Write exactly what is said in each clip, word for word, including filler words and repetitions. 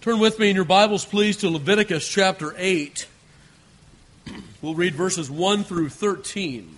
Turn with me in your Bibles, please, to Leviticus chapter eight. We'll read verses one through thirteen.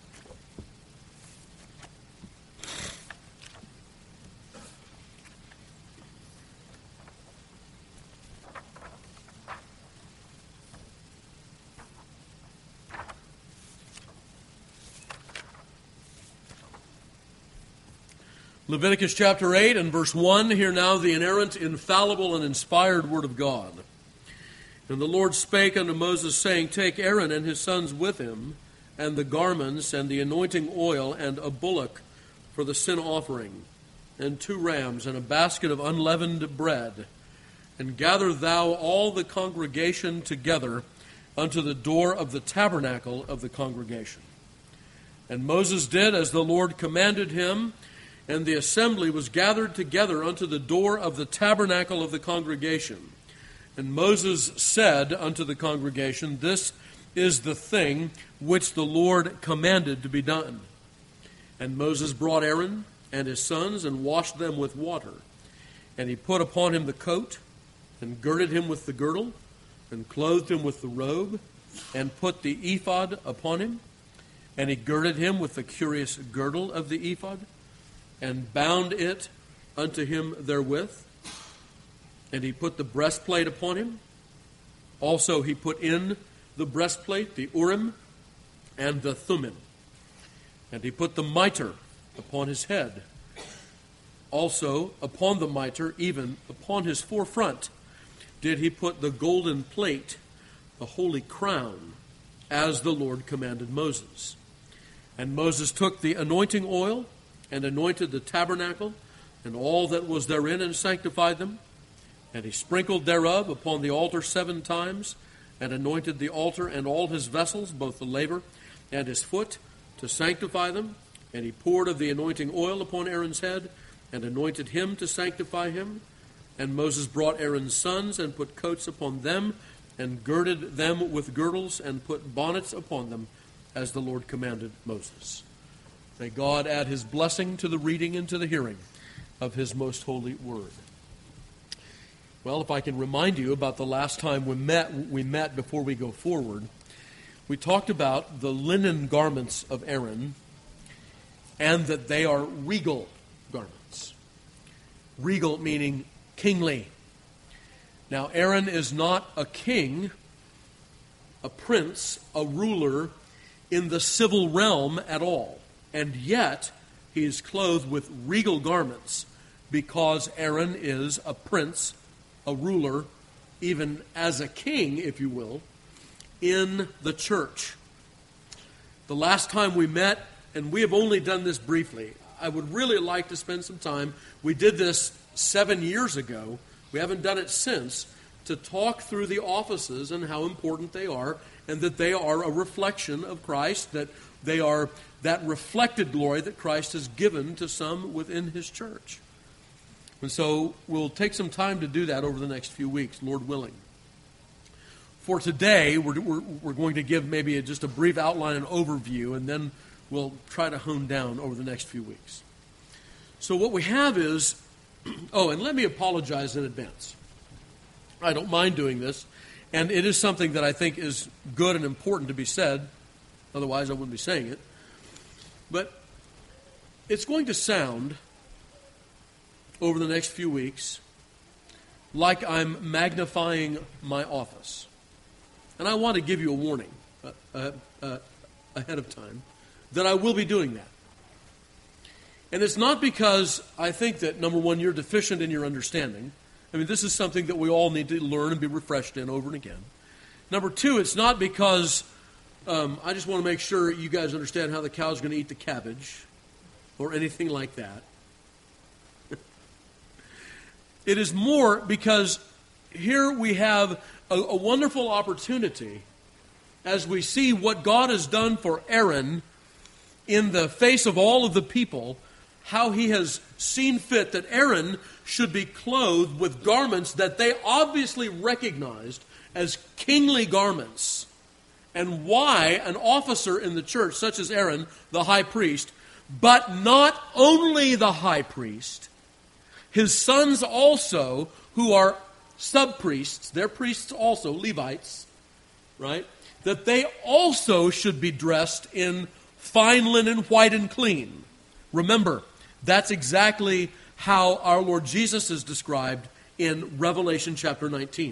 Leviticus chapter eight and verse one, hear now the inerrant, infallible, and inspired word of God. And the Lord spake unto Moses, saying, Take Aaron and his sons with him, and the garments, and the anointing oil, and a bullock for the sin offering, and two rams, and a basket of unleavened bread. And gather thou all the congregation together unto the door of the tabernacle of the congregation. And Moses did as the Lord commanded him, and the assembly was gathered together unto the door of the tabernacle of the congregation. And Moses said unto the congregation, This is the thing which the Lord commanded to be done. And Moses brought Aaron and his sons, and washed them with water. And he put upon him the coat, and girded him with the girdle, and clothed him with the robe, and put the ephod upon him. And he girded him with the curious girdle of the ephod, and bound it unto him therewith. And he put the breastplate upon him. Also he put in the breastplate the Urim and the Thummim. And he put the mitre upon his head. Also upon the mitre, even upon his forefront, did he put the golden plate, the holy crown, as the Lord commanded Moses. And Moses took the anointing oil, and anointed the tabernacle, and all that was therein, and sanctified them. And he sprinkled thereof upon the altar seven times, and anointed the altar and all his vessels, both the laver and his foot, to sanctify them. And he poured of the anointing oil upon Aaron's head, and anointed him to sanctify him. And Moses brought Aaron's sons, and put coats upon them, and girded them with girdles, and put bonnets upon them, as the Lord commanded Moses. May God add his blessing to the reading and to the hearing of his most holy word. Well, if I can remind you about the last time we met, we met before we go forward, we talked about the linen garments of Aaron, and that they are regal garments. Regal meaning kingly. Now, Aaron is not a king, a prince, a ruler in the civil realm at all. And yet, he is clothed with regal garments because Aaron is a prince, a ruler, even as a king, if you will, in the church. The last time we met, and we have only done this briefly, I would really like to spend some time. We did this seven years ago. We haven't done it since, to talk through the offices and how important they are, and that they are a reflection of Christ, that they are that reflected glory that Christ has given to some within his church. And so we'll take some time to do that over the next few weeks, Lord willing. For today, we're, we're, we're going to give maybe a, just a brief outline and overview, and then we'll try to hone down over the next few weeks. So what we have is, oh, and let me apologize in advance. I don't mind doing this, and it is something that I think is good and important to be said. Otherwise, I wouldn't be saying it. But it's going to sound, over the next few weeks, like I'm magnifying my office. And I want to give you a warning uh, uh, uh, ahead of time that I will be doing that. And it's not because I think that, number one, you're deficient in your understanding. I mean, this is something that we all need to learn and be refreshed in over and again. Number two, it's not because um, I just want to make sure you guys understand how the cow's going to eat the cabbage or anything like that. It is more because here we have a, a wonderful opportunity as we see what God has done for Aaron in the face of all of the people, how he has seen fit that Aaron should be clothed with garments that they obviously recognized as kingly garments, and why an officer in the church, such as Aaron, the high priest, but not only the high priest, his sons also, who are sub-priests, they're priests also, Levites, right? That they also should be dressed in fine linen, white and clean. Remember, that's exactly how our Lord Jesus is described in Revelation chapter nineteen.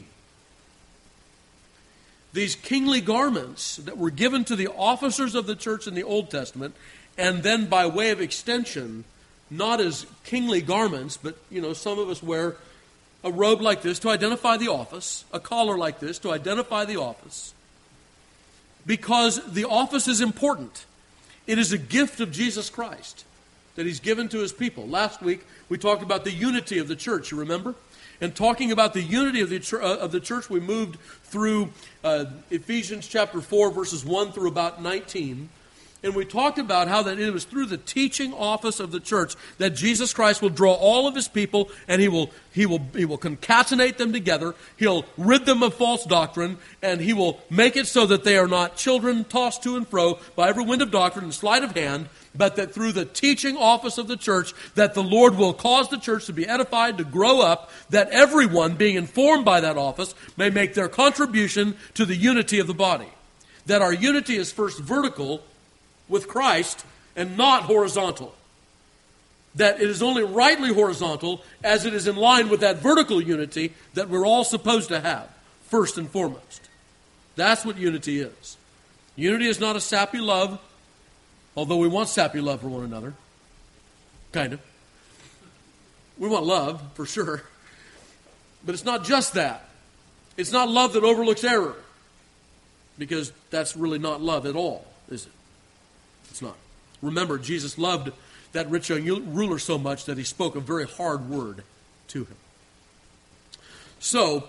These kingly garments that were given to the officers of the church in the Old Testament, and then by way of extension, not as kingly garments, but, you know, some of us wear a robe like this to identify the office, a collar like this to identify the office, because the office is important. It is a gift of Jesus Christ that He's given to His people. Last week, we talked about the unity of the church, you remember? And talking about the unity of the, ch- uh, of the church, we moved through uh, Ephesians chapter four, verses one through about nineteen. And we talked about how that it was through the teaching office of the church that Jesus Christ will draw all of His people, and He will He will He will concatenate them together. He'll rid them of false doctrine, and He will make it so that they are not children tossed to and fro by every wind of doctrine and sleight of hand, but that through the teaching office of the church, that the Lord will cause the church to be edified, to grow up, that everyone being informed by that office may make their contribution to the unity of the body. That our unity is first vertical with Christ and not horizontal. That it is only rightly horizontal as it is in line with that vertical unity that we're all supposed to have, first and foremost. That's what unity is. Unity is not a sappy love, although we want sappy love for one another. Kind of. We want love, for sure. But it's not just that. It's not love that overlooks error, because that's really not love at all, is it? It's not. Remember, Jesus loved that rich young ruler so much that He spoke a very hard word to him. So,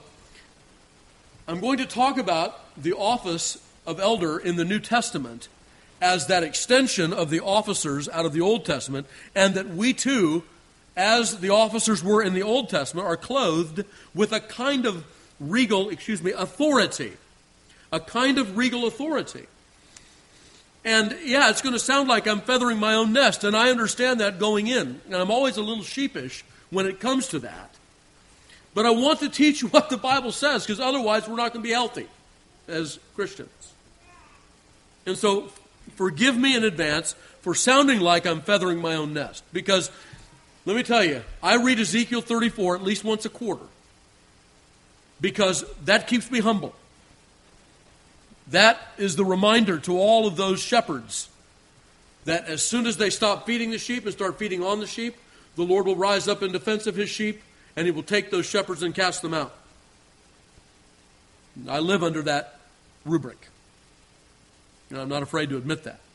I'm going to talk about the office of elder in the New Testament as that extension of the officers out of the Old Testament, and that we too, as the officers were in the Old Testament, are clothed with a kind of regal, excuse me, authority. A kind of regal authority. And yeah, it's going to sound like I'm feathering my own nest, and I understand that going in. And I'm always a little sheepish when it comes to that. But I want to teach you what the Bible says, because otherwise we're not going to be healthy as Christians. And so, forgive me in advance for sounding like I'm feathering my own nest. Because, let me tell you, I read Ezekiel thirty-four at least once a quarter. Because that keeps me humble. That is the reminder to all of those shepherds that as soon as they stop feeding the sheep and start feeding on the sheep, the Lord will rise up in defense of His sheep, and He will take those shepherds and cast them out. I live under that rubric. And I'm not afraid to admit that.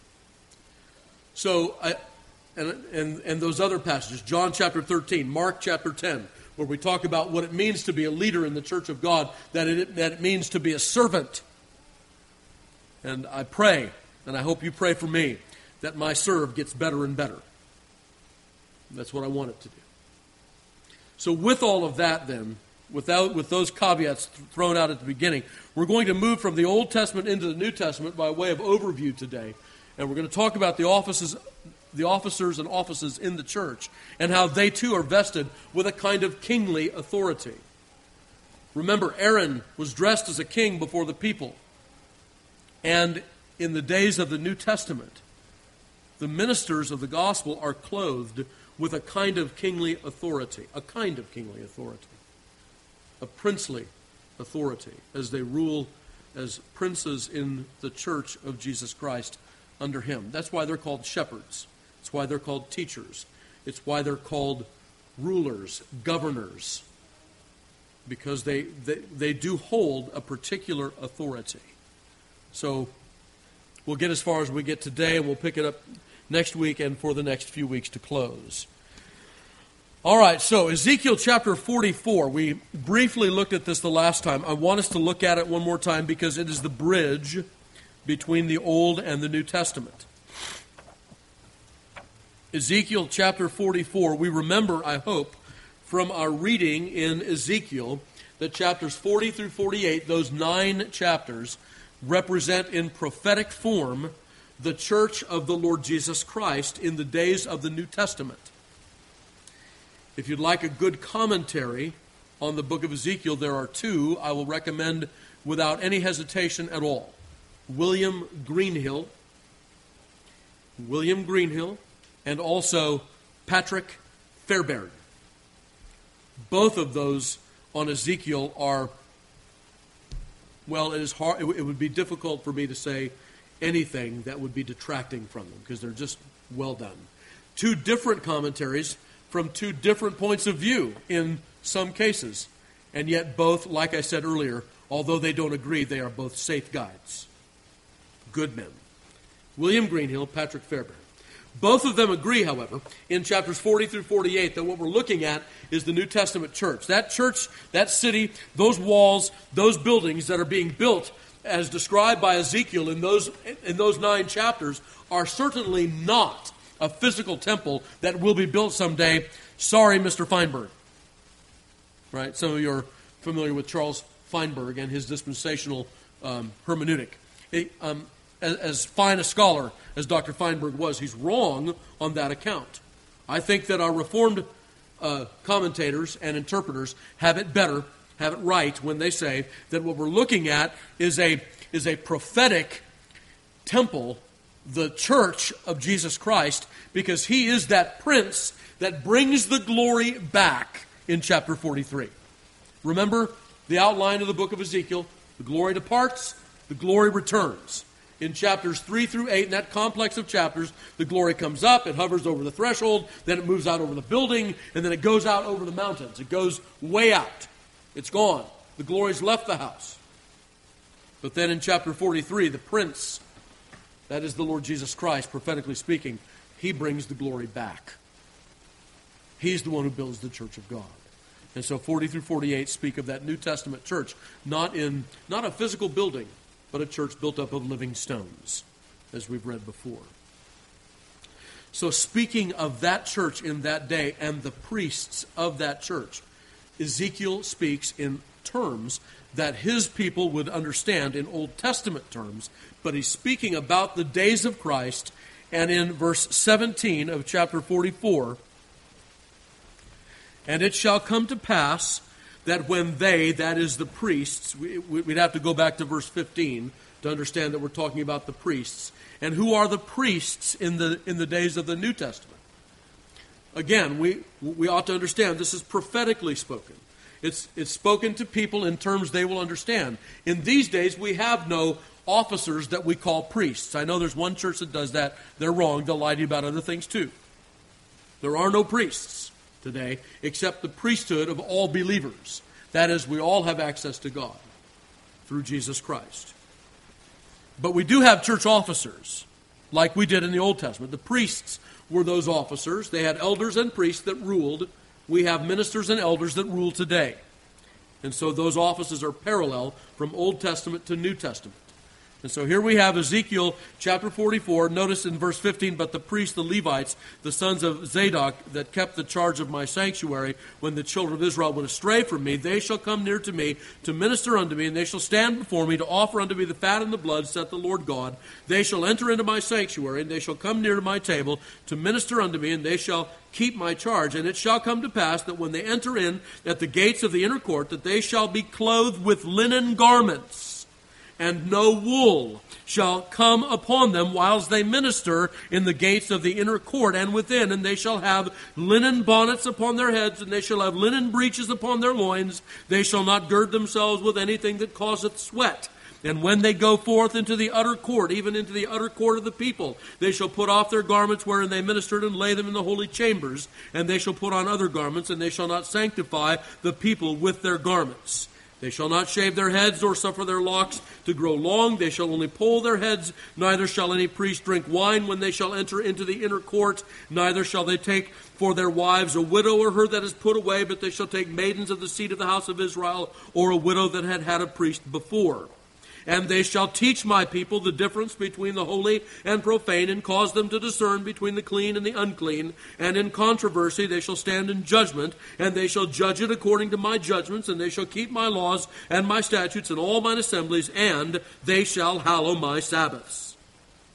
So, I, and, and, and those other passages, John chapter thirteen, Mark chapter ten, where we talk about what it means to be a leader in the church of God, that it, that it means to be a servant. And I pray, and I hope you pray for me, that my serve gets better and better. That's what I want it to do. So with all of that then, without with those caveats thrown out at the beginning, we're going to move from the Old Testament into the New Testament by way of overview today. And we're going to talk about the offices, the officers and offices in the church, and how they too are vested with a kind of kingly authority. Remember, Aaron was dressed as a king before the people. And in the days of the New Testament, the ministers of the gospel are clothed with a kind of kingly authority, a kind of kingly authority, a princely authority, as they rule as princes in the church of Jesus Christ under Him. That's why they're called shepherds. It's why they're called teachers. It's why they're called rulers, governors, because they, they, they do hold a particular authority. So we'll get as far as we get today, and we'll pick it up next week and for the next few weeks to close. All right, so Ezekiel chapter forty-four. We briefly looked at this the last time. I want us to look at it one more time because it is the bridge between the Old and the New Testament. Ezekiel chapter forty-four. We remember, I hope, from our reading in Ezekiel that chapters forty through forty-eight, those nine chapters, represent in prophetic form the church of the Lord Jesus Christ in the days of the New Testament. If you'd like a good commentary on the book of Ezekiel, there are two I will recommend without any hesitation at all. William Greenhill, William Greenhill, and also Patrick Fairbairn. Both of those on Ezekiel are, well, it is hard. It would be difficult for me to say anything that would be detracting from them because they're just well done. Two different commentaries from two different points of view in some cases, and yet both, like I said earlier, although they don't agree, they are both safe guides. Good men. William Greenhill, Patrick Fairbairn. Both of them agree, however, in chapters forty through forty-eight, that what we're looking at is the New Testament church. That church, that city, those walls, those buildings that are being built as described by Ezekiel in those, in those nine chapters are certainly not a physical temple that will be built someday. Sorry, Mister Feinberg. Right? Some of you are familiar with Charles Feinberg and his dispensational um, hermeneutic. He, um, as, as fine a scholar as Doctor Feinberg was, he's wrong on that account. I think that our Reformed uh, commentators and interpreters have it better, have it right when they say that what we're looking at is a is a prophetic temple, the church of Jesus Christ, because he is that prince that brings the glory back in chapter forty-three. Remember the outline of the book of Ezekiel. The glory departs, the glory returns. In chapters three through eight, in that complex of chapters, the glory comes up, it hovers over the threshold, then it moves out over the building, and then it goes out over the mountains. It goes way out. It's gone. The glory's left the house. But then in chapter forty-three, the prince, that is the Lord Jesus Christ, prophetically speaking, he brings the glory back. He's the one who builds the church of God. And so forty through forty-eight speak of that New Testament church, not in not a physical building, but a church built up of living stones, as we've read before. So speaking of that church in that day and the priests of that church, Ezekiel speaks in terms that his people would understand in Old Testament terms, but he's speaking about the days of Christ, and in verse seventeen of chapter forty-four, and it shall come to pass that when they, that is the priests, we, we'd have to go back to verse fifteen to understand that we're talking about the priests. And who are the priests in the in the days of the New Testament? Again, we we ought to understand this is prophetically spoken. It's it's spoken to people in terms they will understand. In these days, we have no officers that we call priests. I know there's one church that does that. They're wrong. They'll lie to you about other things too. There are no priests today except the priesthood of all believers. That is, we all have access to God through Jesus Christ. But we do have church officers, like we did in the Old Testament. The priests were those officers. They had elders and priests that ruled. We have ministers and elders that rule today. And so those offices are parallel from Old Testament to New Testament. And so here we have Ezekiel chapter forty-four. Notice in verse fifteen, but the priests, the Levites, the sons of Zadok, that kept the charge of my sanctuary when the children of Israel went astray from me, they shall come near to me to minister unto me, and they shall stand before me to offer unto me the fat and the blood, saith the Lord God. They shall enter into my sanctuary, and they shall come near to my table to minister unto me, and they shall keep my charge. And it shall come to pass that when they enter in at the gates of the inner court, that they shall be clothed with linen garments, and no wool shall come upon them whilst they minister in the gates of the inner court and within. And they shall have linen bonnets upon their heads, and they shall have linen breeches upon their loins. They shall not gird themselves with anything that causeth sweat. And when they go forth into the utter court, even into the utter court of the people, they shall put off their garments wherein they ministered and lay them in the holy chambers. And they shall put on other garments, and they shall not sanctify the people with their garments. They shall not shave their heads, nor suffer their locks to grow long. They shall only poll their heads. Neither shall any priest drink wine when they shall enter into the inner court. Neither shall they take for their wives a widow or her that is put away, but they shall take maidens of the seed of the house of Israel, or a widow that had had a priest before. And they shall teach my people the difference between the holy and profane, and cause them to discern between the clean and the unclean. And in controversy they shall stand in judgment, and they shall judge it according to my judgments, and they shall keep my laws and my statutes in all mine assemblies, and they shall hallow my Sabbaths.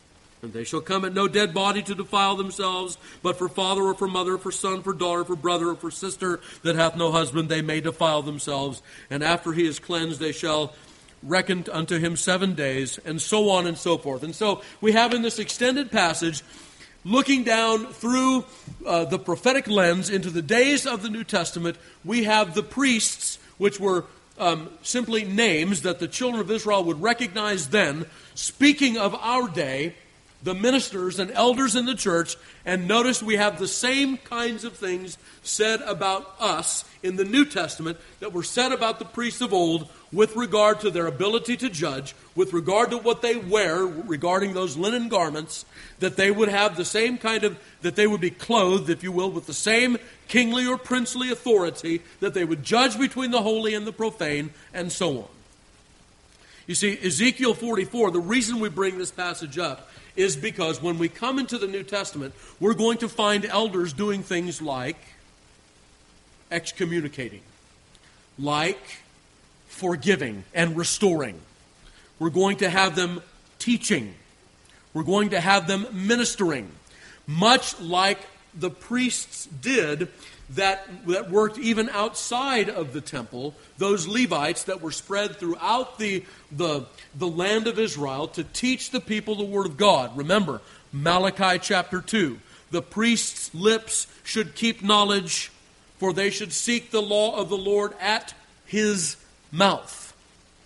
And they shall come at no dead body to defile themselves, but for father or for mother, for son, for daughter, for brother, or for sister that hath no husband, they may defile themselves. And after he is cleansed, they shall reckon unto him seven days, and so on and so forth. And so we have in this extended passage, looking down through uh, the prophetic lens into the days of the New Testament, we have the priests, which were um, simply names that the children of Israel would recognize then, speaking of our day, the ministers and elders in the church, and notice we have the same kinds of things said about us in the New Testament that were said about the priests of old with regard to their ability to judge, with regard to what they wear regarding those linen garments, that they would have the same kind of, that they would be clothed, if you will, with the same kingly or princely authority, that they would judge between the holy and the profane, and so on. You see, Ezekiel forty-four, the reason we bring this passage up is because when we come into the New Testament, we're going to find elders doing things like excommunicating, like forgiving and restoring. We're going to have them teaching. We're going to have them ministering, much like the priests did that, that worked even outside of the temple, those Levites that were spread throughout the, the, the land of Israel to teach the people the Word of God. Remember, Malachi chapter two, the priest's lips should keep knowledge, for they should seek the law of the Lord at his mouth.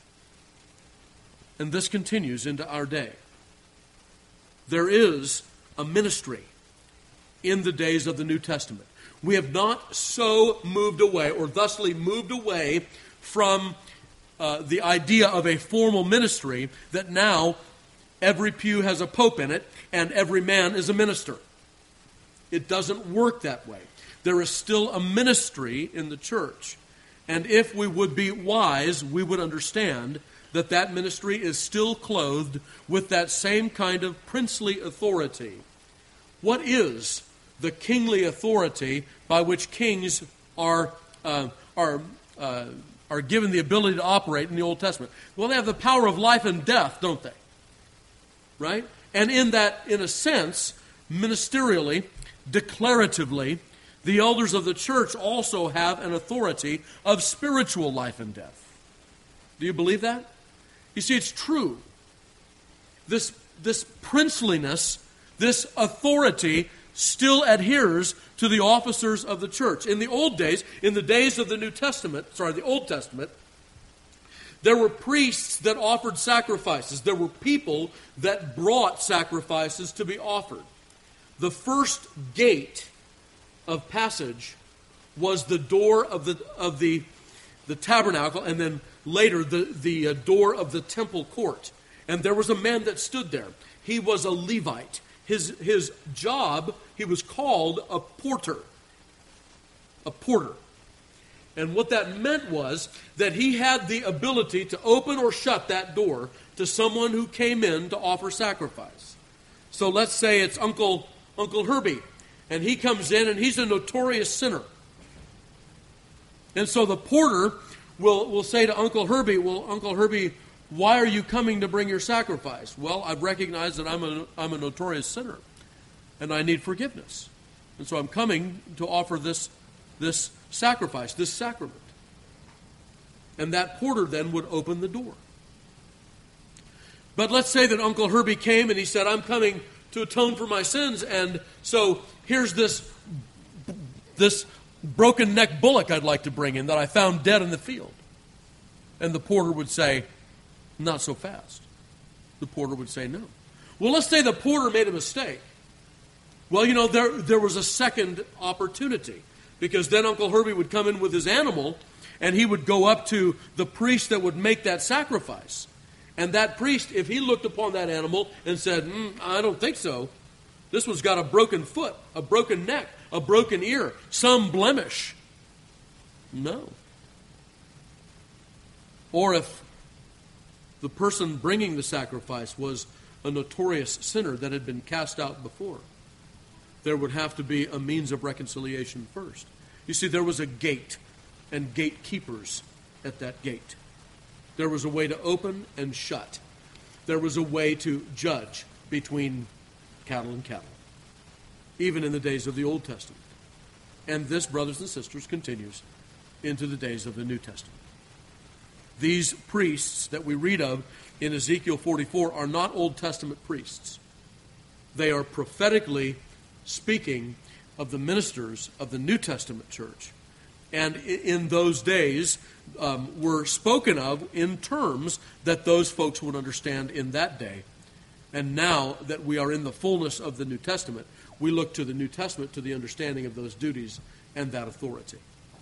And this continues into our day. There is a ministry in the days of the New Testament. We have not so moved away, or thusly moved away from uh, the idea of a formal ministry that now every pew has a pope in it and every man is a minister. It doesn't work that way. There is still a ministry in the church. And if we would be wise, we would understand that that ministry is still clothed with that same kind of princely authority. What is the kingly authority by which kings are uh, are uh, are given the ability to operate in the Old Testament? Well, they have the power of life and death, don't they? Right? And in that, in a sense, ministerially, declaratively, the elders of the church also have an authority of spiritual life and death. Do you believe that? You see, it's true. This, this princeliness, this authority still adheres to the officers of the church. In the old days, in the days of the New Testament, sorry, the Old Testament, there were priests that offered sacrifices. There were people that brought sacrifices to be offered. The first gate of passage was the door of the of the the tabernacle, and then later the the uh, door of the temple court. And there was a man that stood there. He was a Levite. His his job, he was called a porter. A porter. And what that meant was that he had the ability to open or shut that door to someone who came in to offer sacrifice. So let's say it's Uncle Uncle Herbie, and he comes in and he's a notorious sinner. And so the porter will, will say to Uncle Herbie, well, Uncle Herbie, why are you coming to bring your sacrifice? Well, I've recognized that I'm a, I'm a notorious sinner, and I need forgiveness. And so I'm coming to offer this, this sacrifice, this sacrament. And that porter then would open the door. But let's say that Uncle Herbie came and he said, I'm coming to atone for my sins, and so here's this, this broken neck bullock I'd like to bring in that I found dead in the field. And the porter would say, not so fast. The porter would say no. Well, let's say the porter made a mistake. Well, you know, there, there was a second opportunity, because then Uncle Herbie would come in with his animal, and he would go up to the priest that would make that sacrifice. And that priest, if he looked upon that animal and said, mm, I don't think so, this one's got a broken foot, a broken neck, a broken ear, some blemish. No. Or if the person bringing the sacrifice was a notorious sinner that had been cast out before, there would have to be a means of reconciliation first. You see, there was a gate and gatekeepers at that gate. There was a way to open and shut. There was a way to judge between cattle and cattle, even in the days of the Old Testament. And this, brothers and sisters, continues into the days of the New Testament. These priests that we read of in Ezekiel forty-four are not Old Testament priests. They are prophetically speaking of the ministers of the New Testament church. And in those days um, were spoken of in terms that those folks would understand in that day. And now that we are in the fullness of the New Testament, we look to the New Testament to the understanding of those duties and that authority.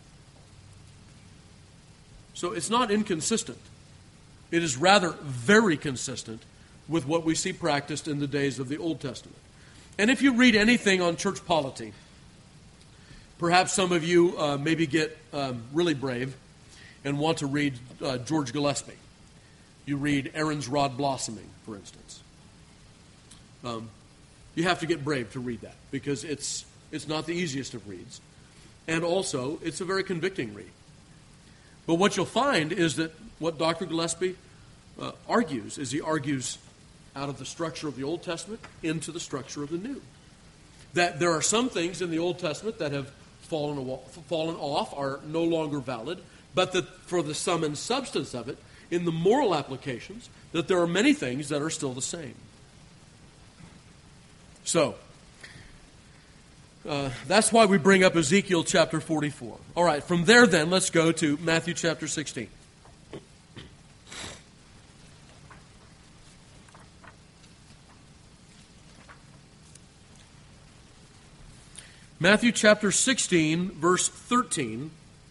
So it's not inconsistent. It is rather very consistent with what we see practiced in the days of the Old Testament. And if you read anything on church polity, perhaps some of you uh, maybe get um, really brave and want to read uh, George Gillespie. You read Aaron's Rod Blossoming, for instance. Um, you have to get brave to read that because it's it's not the easiest of reads. And also, it's a very convicting read. But what you'll find is that what Doctor Gillespie uh, argues is he argues out of the structure of the Old Testament into the structure of the New. That there are some things in the Old Testament that have fallen, fallen off, are no longer valid, but that for the sum and substance of it, in the moral applications, that there are many things that are still the same. So, Uh, that's why we bring up Ezekiel chapter forty-four. All right, from there then, let's go to Matthew chapter sixteen. Matthew chapter sixteen, verse thirteen.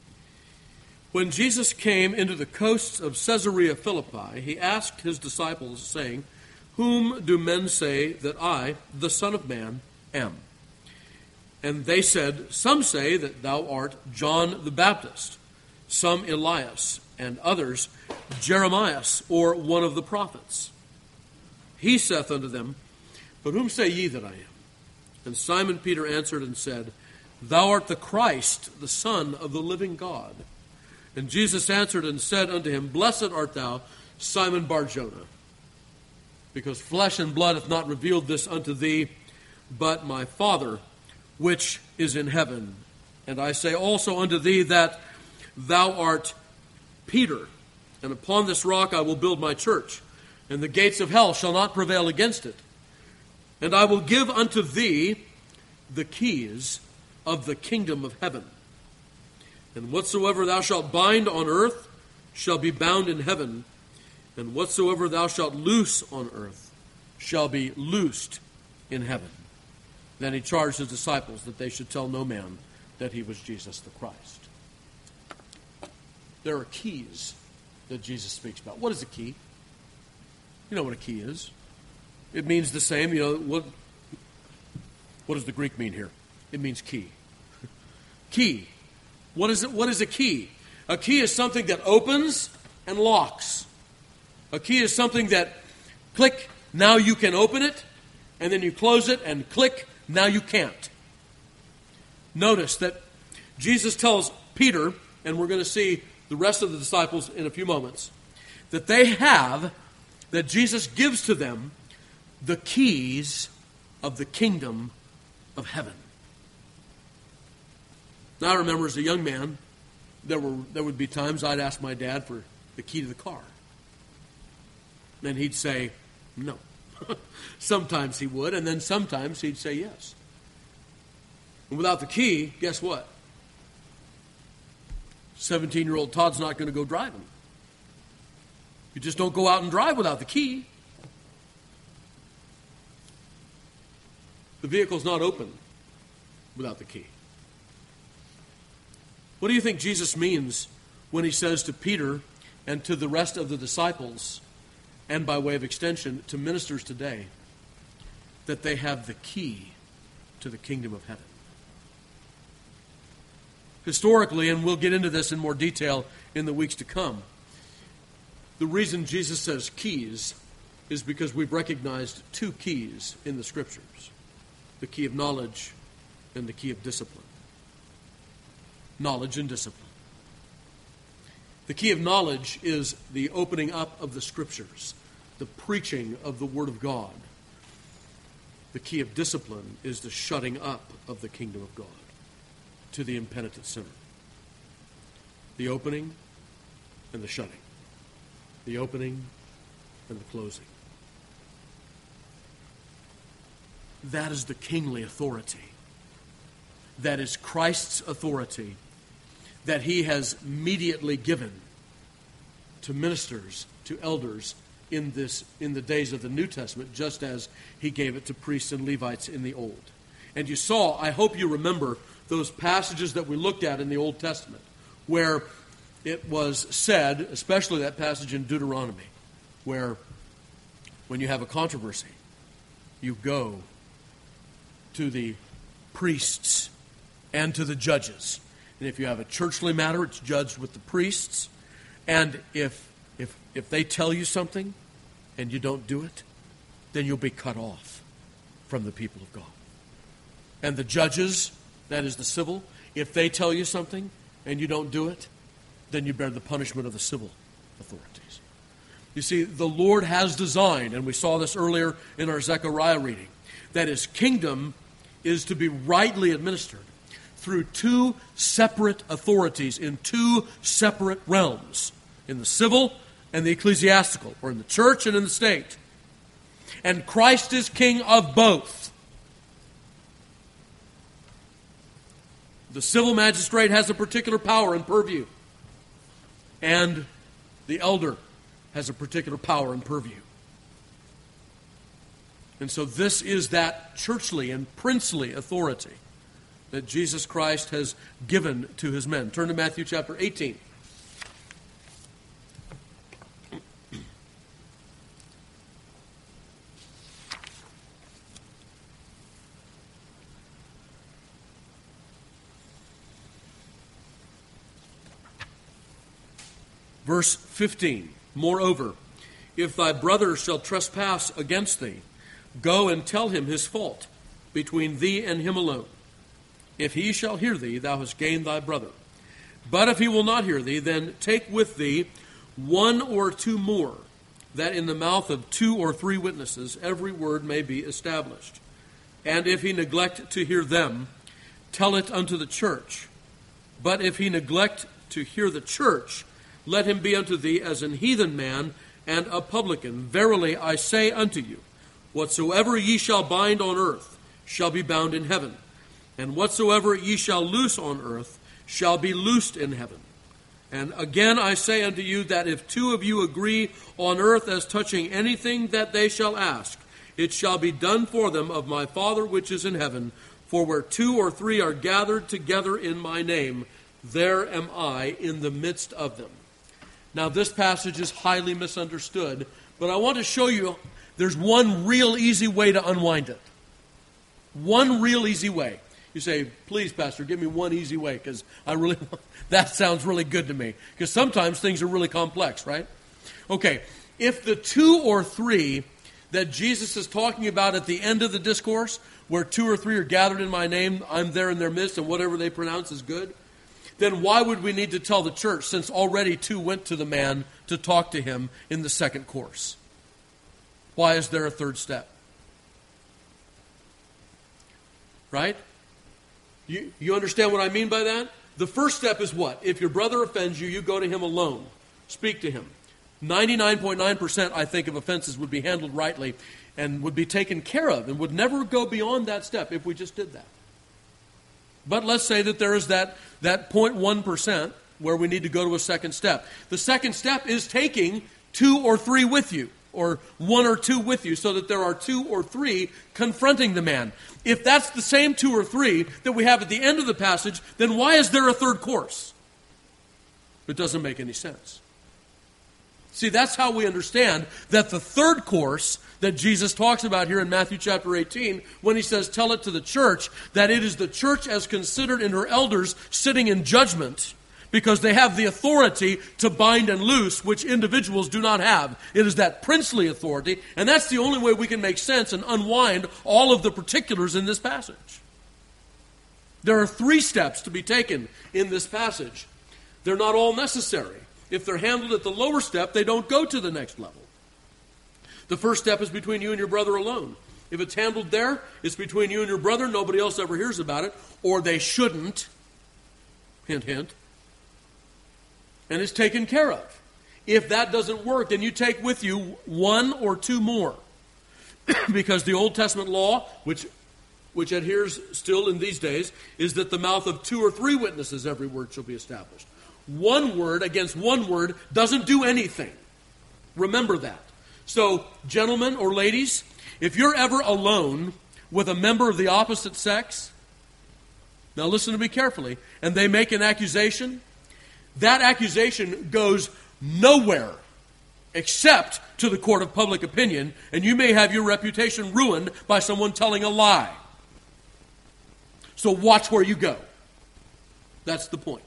When Jesus came into the coasts of Caesarea Philippi, he asked his disciples, saying, "Whom do men say that I, the Son of Man, am?" And they said, "Some say that thou art John the Baptist, some Elias, and others Jeremias, or one of the prophets." He saith unto them, "But whom say ye that I am?" And Simon Peter answered and said, "Thou art the Christ, the Son of the living God." And Jesus answered and said unto him, "Blessed art thou, Simon Bar-Jonah, because flesh and blood hath not revealed this unto thee, but my Father which is in heaven. And I say also unto thee that thou art Peter, and upon this rock I will build my church, and the gates of hell shall not prevail against it. And I will give unto thee the keys of the kingdom of heaven. And whatsoever thou shalt bind on earth shall be bound in heaven, and whatsoever thou shalt loose on earth shall be loosed in heaven." Then he charged his disciples that they should tell no man that he was Jesus the Christ. There are keys that Jesus speaks about. What is a key? You know what a key is. It means the same. You know, what, what does the Greek mean here? It means key. Key. What is it? What is a key? A key is something that opens and locks. A key is something that, click, now you can open it, and then you close it, and click, now you can't. Notice that Jesus tells Peter, and we're going to see the rest of the disciples in a few moments, that they have, that Jesus gives to them, the keys of the kingdom of heaven. Now I remember as a young man, there were there would be times I'd ask my dad for the key to the car. And he'd say, no. Sometimes he would, and then sometimes he'd say yes. And without the key, guess what? seventeen-year-old Todd's not going to go driving. You just don't go out and drive without the key. The vehicle's not open without the key. What do you think Jesus means when he says to Peter and to the rest of the disciples, and by way of extension to ministers today, that they have the key to the kingdom of heaven? Historically, and we'll get into this in more detail in the weeks to come, the reason Jesus says keys is because we've recognized two keys in the Scriptures: the key of knowledge and the key of discipline. Knowledge and discipline. The key of knowledge is the opening up of the Scriptures, the preaching of the Word of God. The key of discipline is the shutting up of the kingdom of God to the impenitent sinner. The opening and the shutting. The opening and the closing. That is the kingly authority. That is Christ's authority that he has immediately given to ministers, to elders in this in the days of the New Testament, just as he gave it to priests and Levites in the Old. And you saw, I hope you remember, those passages that we looked at in the Old Testament, where it was said, especially that passage in Deuteronomy, where when you have a controversy, you go to the priests and to the judges. And if you have a churchly matter, it's judged with the priests. And if if if they tell you something and you don't do it, then you'll be cut off from the people of God. And the judges, that is the civil, if they tell you something and you don't do it, then you bear the punishment of the civil authorities. You see, the Lord has designed, and we saw this earlier in our Zechariah reading, that his kingdom is to be rightly administered through two separate authorities in two separate realms, in the civil and the ecclesiastical, or in the church and in the state. And Christ is king of both. The civil magistrate has a particular power and purview, and the elder has a particular power and purview. And so this is that churchly and princely authority that Jesus Christ has given to his men. Turn to Matthew chapter eighteen. Verse fifteen, moreover, if thy brother shall trespass against thee, go and tell him his fault between thee and him alone. If he shall hear thee, thou hast gained thy brother. But if he will not hear thee, then take with thee one or two more, that in the mouth of two or three witnesses every word may be established. And if he neglect to hear them, tell it unto the church. But if he neglect to hear the church, let him be unto thee as an heathen man and a publican. Verily I say unto you, whatsoever ye shall bind on earth shall be bound in heaven, and whatsoever ye shall loose on earth shall be loosed in heaven. And again I say unto you that if two of you agree on earth as touching anything that they shall ask, it shall be done for them of my Father which is in heaven. For where two or three are gathered together in my name, there am I in the midst of them. Now this passage is highly misunderstood, but I want to show you there's one real easy way to unwind it. One real easy way. You say, please, Pastor, give me one easy way, because I really that sounds really good to me. Because sometimes things are really complex, right? Okay, if the two or three that Jesus is talking about at the end of the discourse, where two or three are gathered in my name, I'm there in their midst, and whatever they pronounce is good, then why would we need to tell the church, since already two went to the man to talk to him in the second course? Why is there a third step? Right? You, you understand what I mean by that? The first step is what? If your brother offends you, you go to him alone. Speak to him. ninety-nine point nine percent, I think, of offenses would be handled rightly and would be taken care of and would never go beyond that step if we just did that. But let's say that there is that, that zero point one percent where we need to go to a second step. The second step is taking two or three with you, or one or two with you, so that there are two or three confronting the man. If that's the same two or three that we have at the end of the passage, then why is there a third course? It doesn't make any sense. See, that's how we understand that the third course that Jesus talks about here in Matthew chapter eighteen, when he says, tell it to the church, that it is the church as considered in her elders sitting in judgment, because they have the authority to bind and loose, which individuals do not have. It is that princely authority, and that's the only way we can make sense and unwind all of the particulars in this passage. There are three steps to be taken in this passage. They're not all necessary. If they're handled at the lower step, they don't go to the next level. The first step is between you and your brother alone. If it's handled there, it's between you and your brother. Nobody else ever hears about it. Or they shouldn't. Hint, hint. And it's taken care of. If that doesn't work, then you take with you one or two more. Because the Old Testament law, which which adheres still in these days, is that the mouth of two or three witnesses every word shall be established. One word against one word doesn't do anything. Remember that. So, gentlemen or ladies, if you're ever alone with a member of the opposite sex, now listen to me carefully, and they make an accusation, that accusation goes nowhere except to the court of public opinion, and you may have your reputation ruined by someone telling a lie. So watch where you go. That's the point.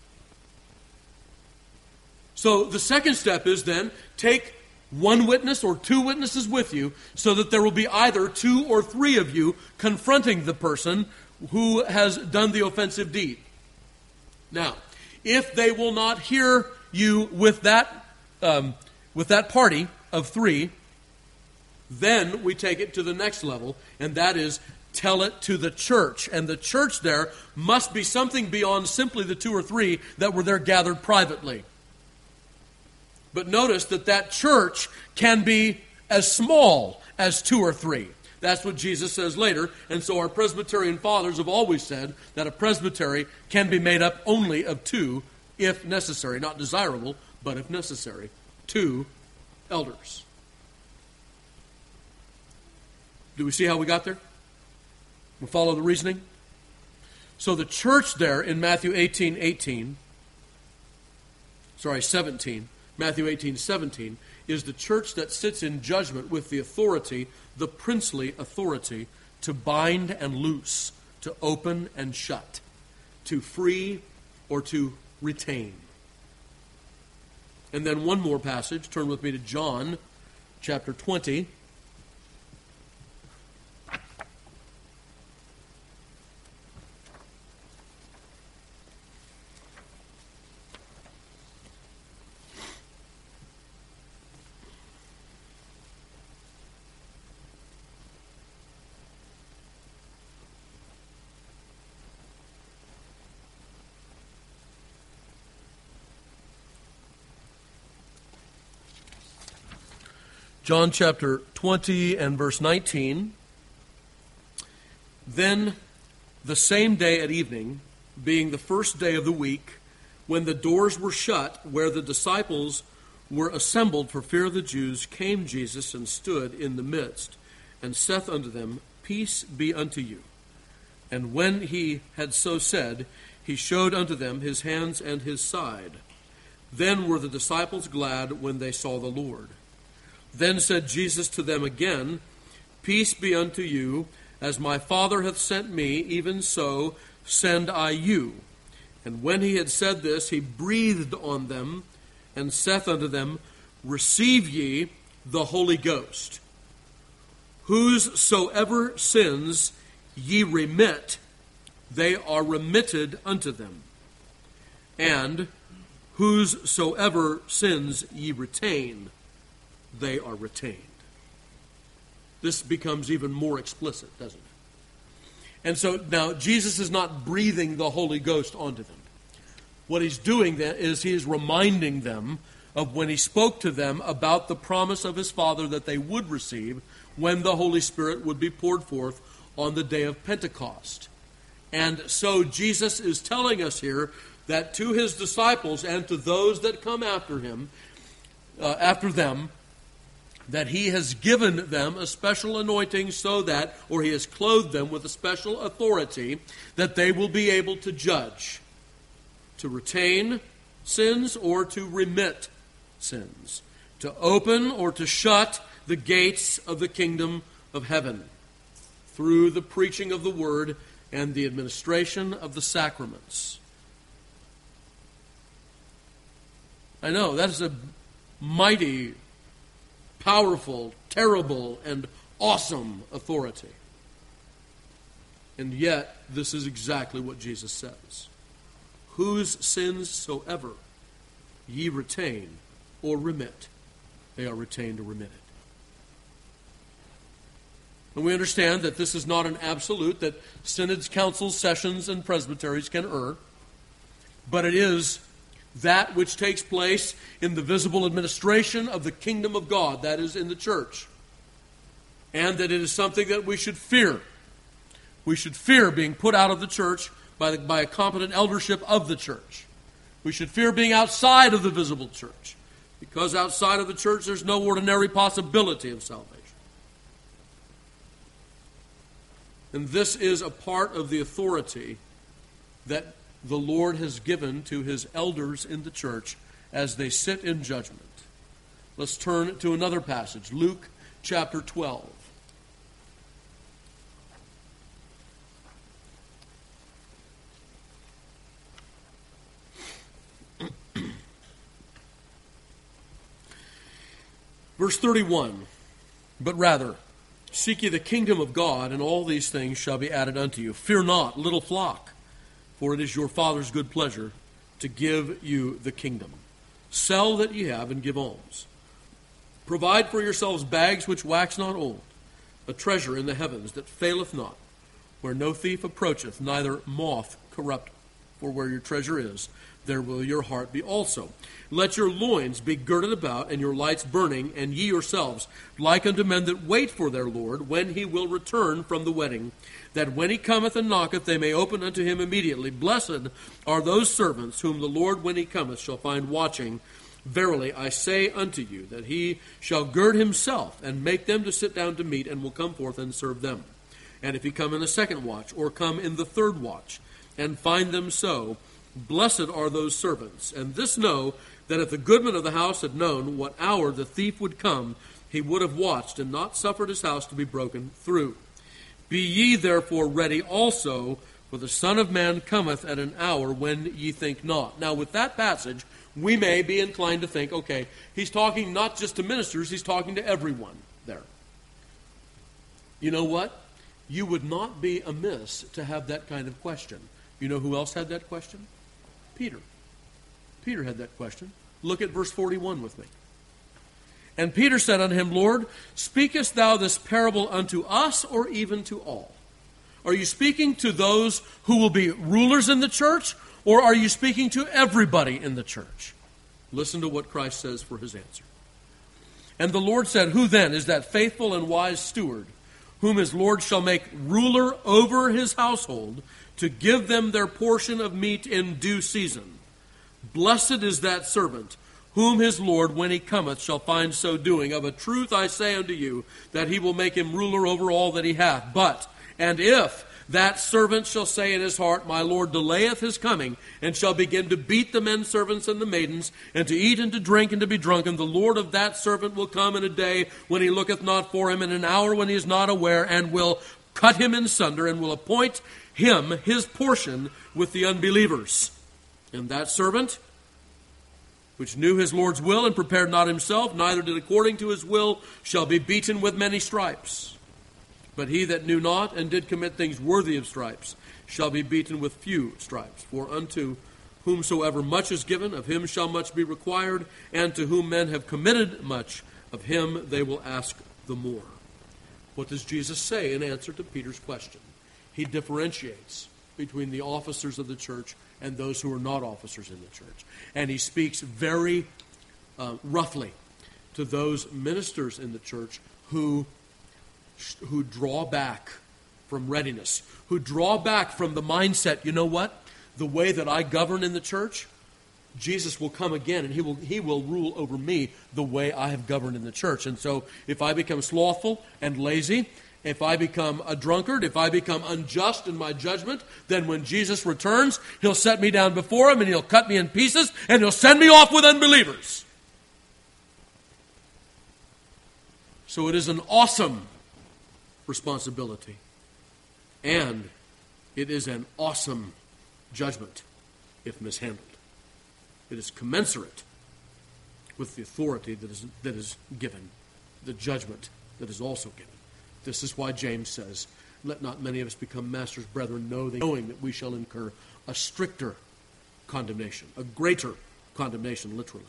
So the second step is then take one witness or two witnesses with you so that there will be either two or three of you confronting the person who has done the offensive deed. Now, if they will not hear you with that um, with that party of three, then we take it to the next level, and that is tell it to the church. And the church there must be something beyond simply the two or three that were there gathered privately. But notice that that church can be as small as two or three. That's what Jesus says later. And so our Presbyterian fathers have always said that a presbytery can be made up only of two, if necessary. Not desirable, but if necessary. Two elders. Do we see how we got there? We follow the reasoning? So the church there in Matthew eighteen eighteen, sorry, seventeen, Matthew eighteen seventeen, is the church that sits in judgment with the authority, the princely authority, to bind and loose, to open and shut, to free or to retain. And then one more passage. Turn with me to John chapter twenty. John chapter twenty and verse nineteen. Then the same day at evening, being the first day of the week, when the doors were shut, where the disciples were assembled for fear of the Jews, came Jesus and stood in the midst, and saith unto them, Peace be unto you. And when he had so said, he showed unto them his hands and his side. Then were the disciples glad when they saw the Lord. Then said Jesus to them again, Peace be unto you, as my Father hath sent me, even so send I you. And when he had said this, he breathed on them, and saith unto them, Receive ye the Holy Ghost. Whosoever sins ye remit, they are remitted unto them. And whosoever sins ye retain, they are retained. This becomes even more explicit, doesn't it? And so now Jesus is not breathing the Holy Ghost onto them. What he's doing then is he is reminding them of when he spoke to them about the promise of his Father that they would receive when the Holy Spirit would be poured forth on the day of Pentecost. And so Jesus is telling us here that to his disciples and to those that come after him, uh, after them, that he has given them a special anointing so that, or he has clothed them with a special authority, that they will be able to judge, to retain sins or to remit sins, to open or to shut the gates of the kingdom of heaven through the preaching of the word and the administration of the sacraments. I know, that is a mighty, powerful, terrible, and awesome authority. And yet, this is exactly what Jesus says. Whose sins soever ye retain or remit, they are retained or remitted. And we understand that this is not an absolute, that synods, councils, sessions, and presbyteries can err. But it is that which takes place in the visible administration of the kingdom of God, that is, in the church. And that it is something that we should fear. We should fear being put out of the church by, the, by a competent eldership of the church. We should fear being outside of the visible church. Because outside of the church, there's no ordinary possibility of salvation. And this is a part of the authority that the Lord has given to his elders in the church as they sit in judgment. Let's turn to another passage, Luke chapter twelve. Verse thirty-one, but rather, seek ye the kingdom of God, and all these things shall be added unto you. Fear not, little flock, for it is your Father's good pleasure to give you the kingdom. Sell that ye have, and give alms. Provide for yourselves bags which wax not old, a treasure in the heavens that faileth not, where no thief approacheth, neither moth corrupteth. For where your treasure is, there will your heart be also. Let your loins be girded about, and your lights burning, and ye yourselves like unto men that wait for their Lord, when he will return from the wedding, that when he cometh and knocketh, they may open unto him immediately. Blessed are those servants whom the Lord, when he cometh, shall find watching. Verily I say unto you, that he shall gird himself, and make them to sit down to meat, and will come forth and serve them. And if he come in the second watch, or come in the third watch, and find them so, blessed are those servants. And this know, that if the goodman of the house had known what hour the thief would come, he would have watched, and not suffered his house to be broken through. Be ye therefore ready also, for the Son of Man cometh at an hour when ye think not. Now with that passage, we may be inclined to think, okay, he's talking not just to ministers, he's talking to everyone there. You know what? You would not be amiss to have that kind of question. You know who else had that question? Peter. Peter had that question. Look at verse forty-one with me. And Peter said unto him, Lord, speakest thou this parable unto us, or even to all? Are you speaking to those who will be rulers in the church, or are you speaking to everybody in the church? Listen to what Christ says for his answer. And the Lord said, Who then is that faithful and wise steward, whom his Lord shall make ruler over his household, to give them their portion of meat in due season? Blessed is that servant, whom his Lord, when he cometh, shall find so doing. Of a truth I say unto you, that he will make him ruler over all that he hath. But, and if that servant shall say in his heart, My Lord delayeth his coming, and shall begin to beat the men servants and the maidens, and to eat and to drink and to be drunken, the Lord of that servant will come in a day when he looketh not for him, in an hour when he is not aware, and will cut him in sunder, and will appoint him his portion with the unbelievers. And that servant, which knew his Lord's will and prepared not himself, neither did according to his will, shall be beaten with many stripes. But he that knew not and did commit things worthy of stripes shall be beaten with few stripes. For unto whomsoever much is given, of him shall much be required, and to whom men have committed much, of him they will ask the more. What does Jesus say in answer to Peter's question? He differentiates between the officers of the church and those who are not officers in the church. And he speaks very uh, roughly to those ministers in the church who, who draw back from readiness, who draw back from the mindset, you know what? The way that I govern in the church, Jesus will come again and he will, he will rule over me the way I have governed in the church. And so if I become slothful and lazy, if I become a drunkard, if I become unjust in my judgment, then when Jesus returns, he'll set me down before him and he'll cut me in pieces and he'll send me off with unbelievers. So it is an awesome responsibility. And it is an awesome judgment if mishandled. It is commensurate with the authority that is, that is given, the judgment that is also given. This is why James says, Let not many of us become masters, brethren, know they, knowing that we shall incur a stricter condemnation, a greater condemnation, literally.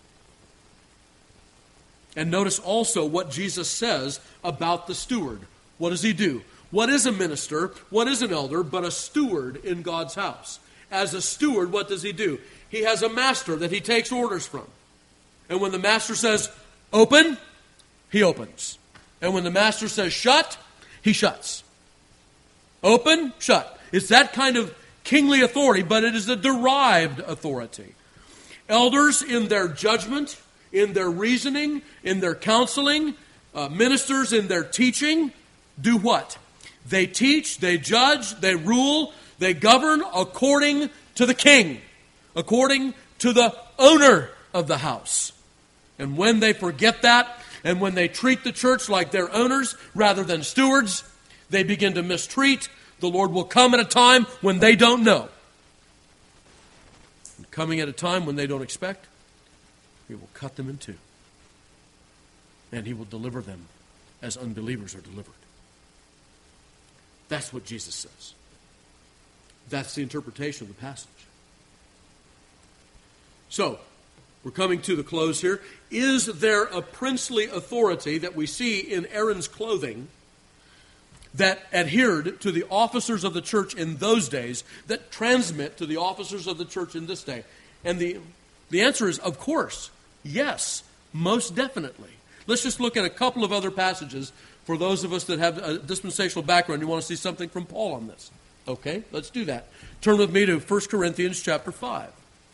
And notice also what Jesus says about the steward. What does he do? What is a minister? What is an elder but a steward in God's house? As a steward, what does he do? He has a master that he takes orders from. And when the master says, open, he opens. And when the master says, shut, he shuts. Open, shut. It's that kind of kingly authority, but it is a derived authority. Elders in their judgment, in their reasoning, in their counseling, uh, ministers in their teaching, do what? They teach, they judge, they rule, they govern according to the king, according to the owner of the house. And when they forget that, and when they treat the church like their owners rather than stewards, they begin to mistreat. The Lord will come at a time when they don't know. And coming at a time when they don't expect, He will cut them in two. And He will deliver them as unbelievers are delivered. That's what Jesus says. That's the interpretation of the passage. So, we're coming to the close here. Is there a princely authority that we see in Aaron's clothing that adhered to the officers of the church in those days that transmit to the officers of the church in this day? And the, the answer is, of course, yes, most definitely. Let's just look at a couple of other passages for those of us that have a dispensational background. You want to see something from Paul on this? Okay, let's do that. Turn with me to First Corinthians chapter five.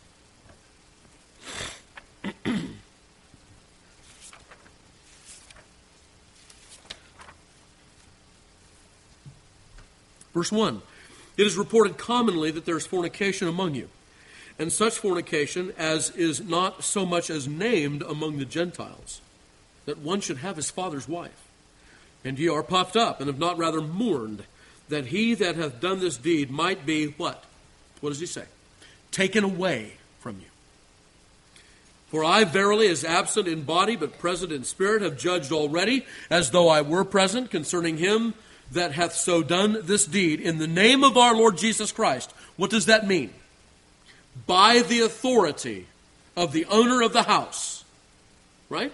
Verse one, it is reported commonly that there is fornication among you, and such fornication as is not so much as named among the Gentiles, that one should have his father's wife. And ye are puffed up, and have not rather mourned, that he that hath done this deed might be, what? What does he say? Taken away from you. For I verily, as absent in body, but present in spirit, have judged already, as though I were present, concerning him that hath so done this deed, in the name of our Lord Jesus Christ. What does that mean? By the authority of the owner of the house. Right?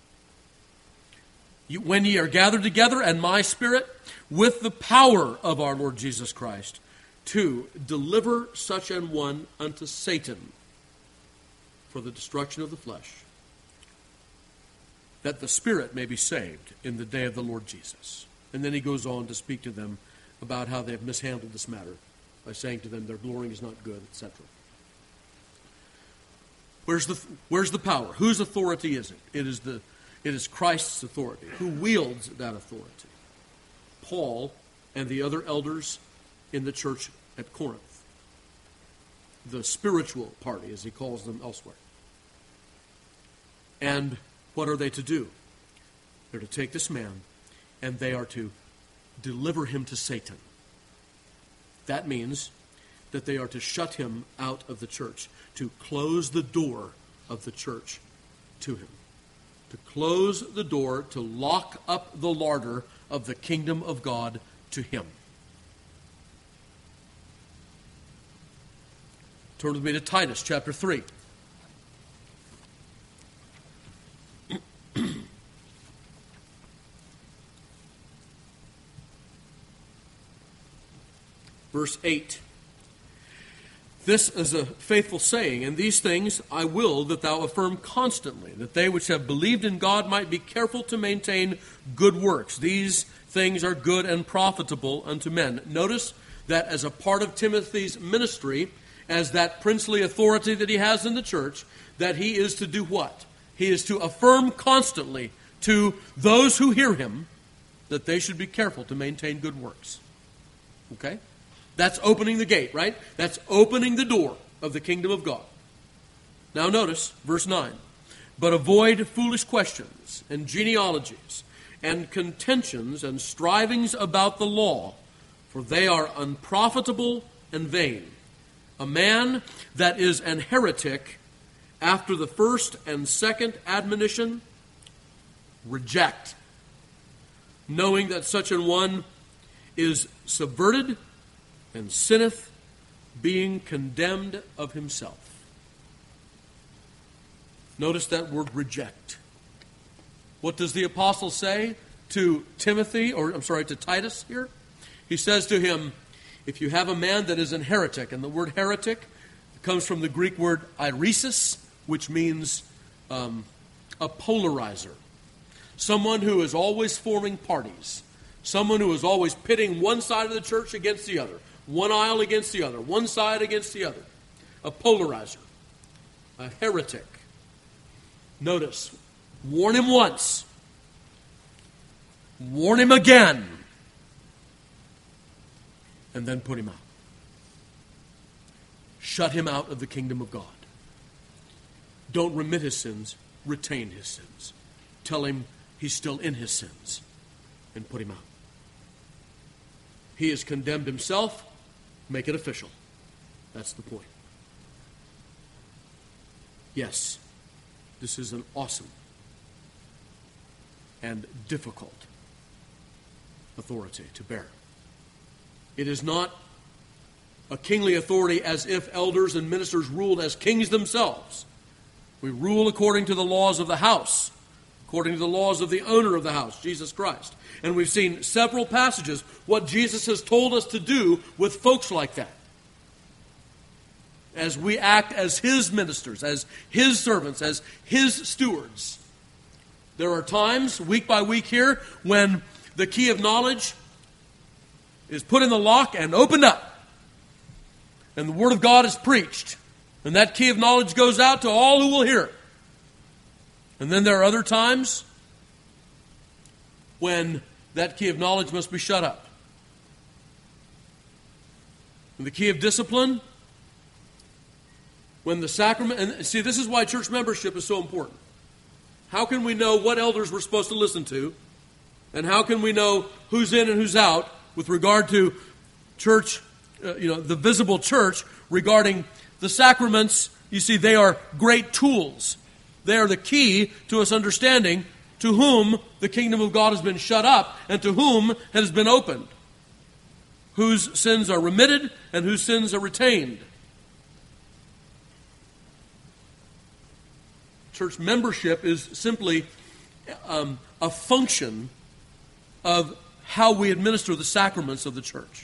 You, when ye are gathered together, and my spirit, with the power of our Lord Jesus Christ, to deliver such an one unto Satan for the destruction of the flesh, that the spirit may be saved in the day of the Lord Jesus. And then he goes on to speak to them about how they have mishandled this matter by saying to them their glorying is not good, et cetera. Where's the where's the power? Whose authority is it? It is the it is Christ's authority. Who wields that authority? Paul and the other elders in the church at Corinth. The spiritual party, as he calls them elsewhere. And what are they to do? They're to take this man and they are to deliver him to Satan. That means that they are to shut him out of the church, to close the door of the church to him, to close the door, to lock up the larder of the kingdom of God to him. Turn with me to Titus chapter three. Verse eight. This is a faithful saying, and these things I will that thou affirm constantly, that they which have believed in God might be careful to maintain good works. These things are good and profitable unto men. Notice that as a part of Timothy's ministry, as that princely authority that he has in the church, that he is to do what? He is to affirm constantly to those who hear him that they should be careful to maintain good works. Okay? That's opening the gate, right? That's opening the door of the kingdom of God. Now notice, verse nine. But avoid foolish questions and genealogies and contentions and strivings about the law, for they are unprofitable and vain. A man that is an heretic after the first and second admonition, reject, knowing that such an one is subverted and sinneth, being condemned of himself. Notice that word reject. What does the apostle say? to Timothy, or I'm sorry, to Titus here. He says to him, if you have a man that is a heretic, and the word heretic comes from the Greek word airesis, which means um, a polarizer. Someone who is always forming parties. Someone who is always pitting one side of the church against the other. One aisle against the other. One side against the other. A polarizer. A heretic. Notice, warn him once. Warn him again. And then put him out. Shut him out of the kingdom of God. Don't remit his sins, retain his sins. Tell him he's still in his sins, and put him out. He has condemned himself, make it official. That's the point. Yes, this is an awesome and difficult authority to bear. It is not a kingly authority as if elders and ministers ruled as kings themselves. We rule according to the laws of the house, according to the laws of the owner of the house, Jesus Christ. And we've seen several passages what Jesus has told us to do with folks like that. As we act as His ministers, as His servants, as His stewards. There are times, week by week here, when the key of knowledge is put in the lock and opened up. And the Word of God is preached. And that key of knowledge goes out to all who will hear it. And then there are other times when that key of knowledge must be shut up. And the key of discipline, when the sacrament, and see, this is why church membership is so important. How can we know what elders we're supposed to listen to? And how can we know who's in and who's out with regard to church, uh, you know, the visible church regarding the sacraments? You see, they are great tools. They are the key to us understanding to whom the kingdom of God has been shut up and to whom it has been opened. Whose sins are remitted and whose sins are retained. Church membership is simply um, a function of how we administer the sacraments of the church.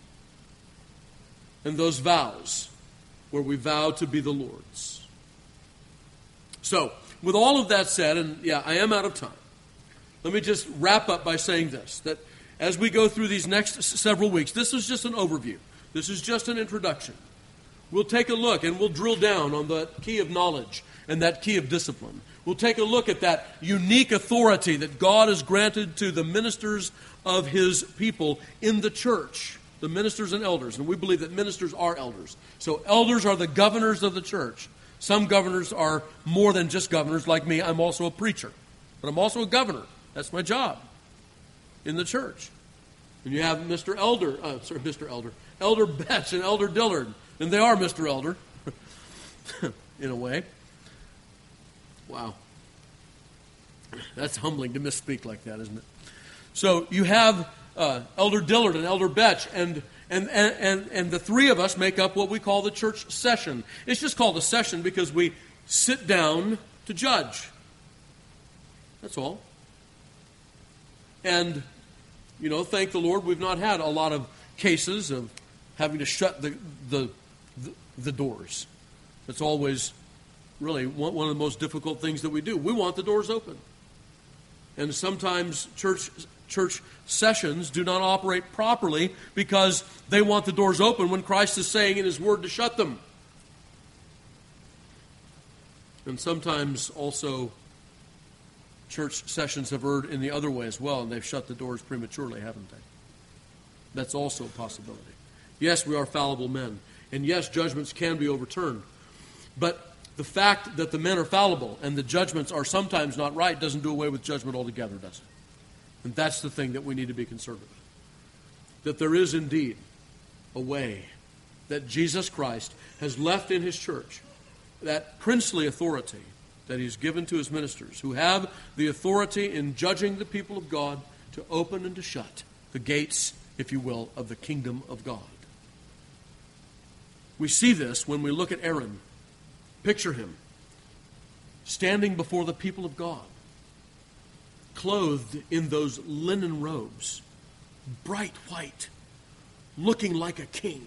And those vows, where we vow to be the Lord's. So, with all of that said, and yeah, I am out of time, let me just wrap up by saying this, that as we go through these next several weeks, this is just an overview. This is just an introduction. We'll take a look and we'll drill down on the key of knowledge and that key of discipline. We'll take a look at that unique authority that God has granted to the ministers of His people in the church, the ministers and elders. And we believe that ministers are elders. So elders are the governors of the church. Some governors are more than just governors. Like me, I'm also a preacher. But I'm also a governor. That's my job in the church. And you have Mister Elder, uh, sorry, Mister Elder, Elder Betch and Elder Dillard. And they are Mister Elder, in a way. Wow. That's humbling to misspeak like that, isn't it? So you have uh, Elder Dillard and Elder Betch, and, and, and, and the three of us make up what we call the church session. It's just called a session because we sit down to judge. That's all. And, you know, thank the Lord, we've not had a lot of cases of having to shut the the, the, the doors. It's always really one, one of the most difficult things that we do. We want the doors open. And sometimes church church sessions do not operate properly because they want the doors open when Christ is saying in His Word to shut them. And sometimes also church sessions have erred in the other way as well, and they've shut the doors prematurely, haven't they? That's also a possibility. Yes, we are fallible men. And yes, judgments can be overturned. But the fact that the men are fallible and the judgments are sometimes not right doesn't do away with judgment altogether, does it? And that's the thing that we need to be concerned with. That there is indeed a way that Jesus Christ has left in His church, that princely authority that He's given to His ministers, who have the authority in judging the people of God to open and to shut the gates, if you will, of the kingdom of God. We see this when we look at Aaron. Picture him standing before the people of God, clothed in those linen robes, bright white, looking like a king.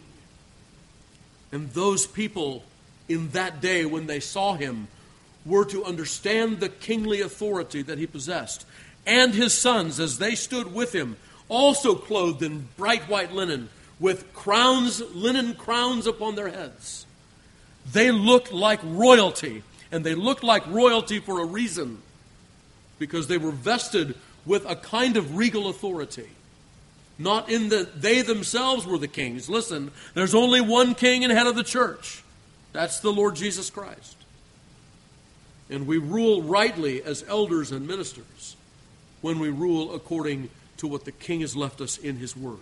And those people in that day, when they saw him, were to understand the kingly authority that he possessed. And his sons, as they stood with him, also clothed in bright white linen, with crowns, linen crowns upon their heads. They looked like royalty, and they looked like royalty for a reason, because they were vested with a kind of regal authority. Not in that they themselves were the kings. Listen, there's only one king and head of the church. That's the Lord Jesus Christ. And we rule rightly as elders and ministers when we rule according to what the king has left us in his word.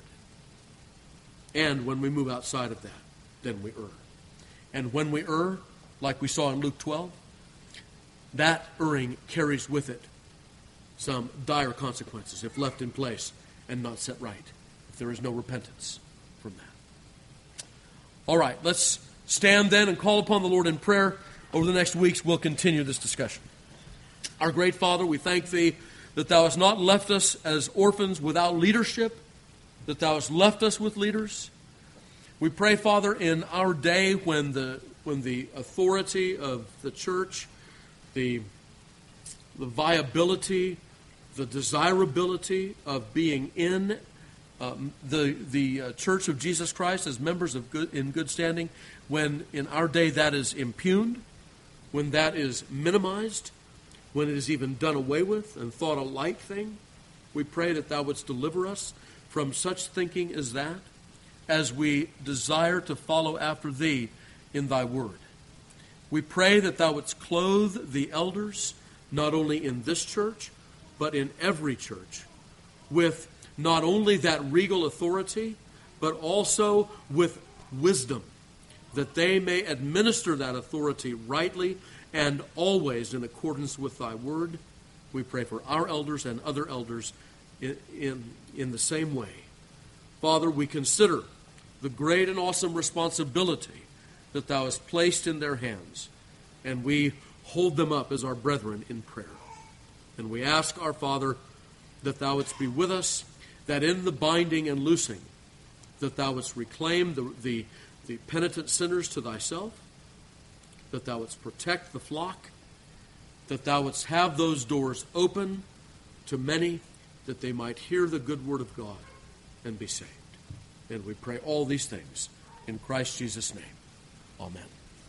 And when we move outside of that, then we err. And when we err, like we saw in Luke twelve, that erring carries with it some dire consequences if left in place and not set right, if there is no repentance from that. All right, let's stand then and call upon the Lord in prayer. Over the next weeks, we'll continue this discussion. Our great Father, we thank Thee that Thou hast not left us as orphans without leadership, that Thou hast left us with leaders. We pray, Father, in our day when the when the authority of the church, the, the viability, the desirability of being in um, the the uh, Church of Jesus Christ as members of good in good standing, when in our day that is impugned, when that is minimized, when it is even done away with and thought a light thing, we pray that Thou wouldst deliver us from such thinking as that, as we desire to follow after Thee in Thy word. We pray that Thou wouldst clothe the elders, not only in this church, but in every church, with not only that regal authority, but also with wisdom, that they may administer that authority rightly and always in accordance with Thy word. We pray for our elders and other elders in, in, in the same way. Father, we consider the great and awesome responsibility that Thou hast placed in their hands, and we hold them up as our brethren in prayer. And we ask, our Father, that Thou wouldst be with us, that in the binding and loosing, that Thou wouldst reclaim the, the, the penitent sinners to Thyself, that Thou wouldst protect the flock, that Thou wouldst have those doors open to many, that they might hear the good word of God and be saved. And we pray all these things in Christ Jesus' name. Amen.